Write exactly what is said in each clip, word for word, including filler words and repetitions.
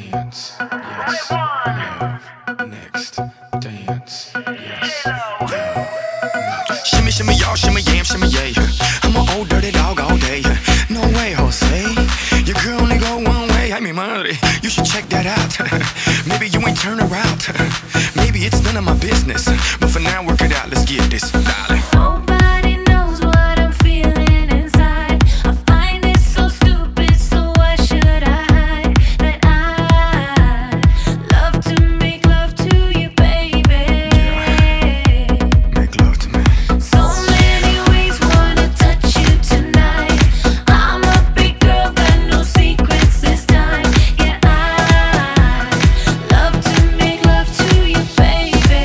dance, yes, love, next, dance, yes, love. Shimmy, shimmy, y'all, shimmy, yam, shimmy, yeah. I'm an old dirty dog all day. No way, Jose. Your girl only go one way. I mean, money. You should check that out. Maybe you ain't turn around. Maybe it's none of my business. But for now, work it out. Let's get this, darling. Nobody knows what I'm feeling inside. I find it so stupid, so why should I hide that I love to make love to you, baby? Yeah. Make love to me. So many ways wanna touch you tonight. I'm a big girl, got no secrets this time. Yeah, I love to make love to you, baby.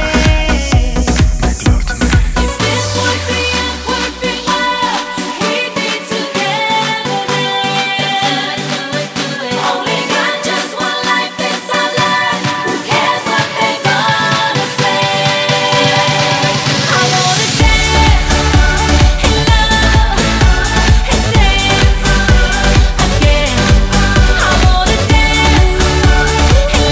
Make love to me. If this would be a perfect world, we'd be together then. Only got just one life, this I learned. Who cares what they gonna say? I wanna dance and love and dance again. I wanna dance and love and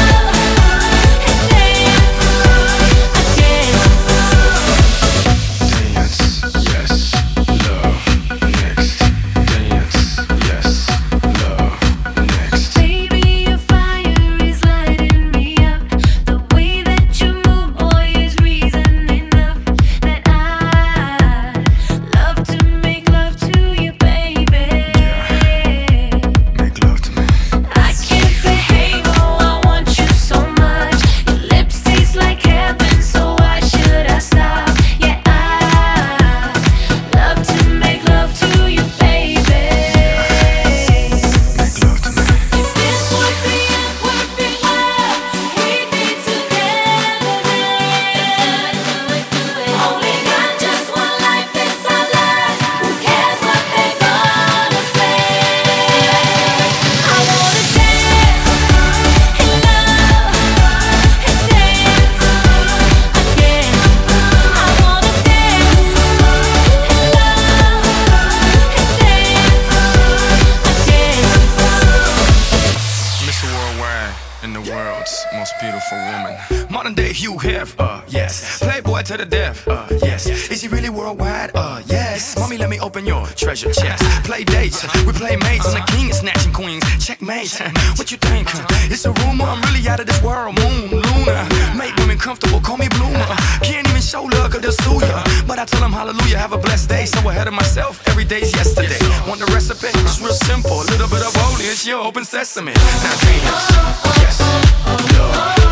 dance again. Dance, yes, love, next, dance, yes, love, next. Baby, your fire is lighting me up. The way that you move, boy, is reason enough that I love to make love to you, baby. Make love to me. I can't behave, oh, I want you so much. Your lips taste like heaven, so why should I stop? Yeah, I love to make love to you, baby. Make love to me. If this would be a perfect world, we'd be together then. Only got just one life, this I learned. Who cares what they gonna say? I wanna dance and love and dance again. I wanna dance and love and dance again. Mister Worldwide and the world's most beautiful woman. Modern day Hugh Hef, uh, yes. Playboy to the death, uh, yes. Is he really worldwide? Uh, yes. Mommy, let me open your treasure chest. Play dates, we play mates. I'm the king of snatching queens. Checkmate. What you think? It's a rumor. I'm really out of this world. Moon, Luna. Make women comfortable. Call me Bloomer. Can't even show love 'cause they'll sue ya. But I tell them hallelujah. Have a blessed day. So ahead of myself. Every day's yesterday. Want the recipe? It's real simple. A little bit of holy. It's your open sesame. Now dance. Yes. Love.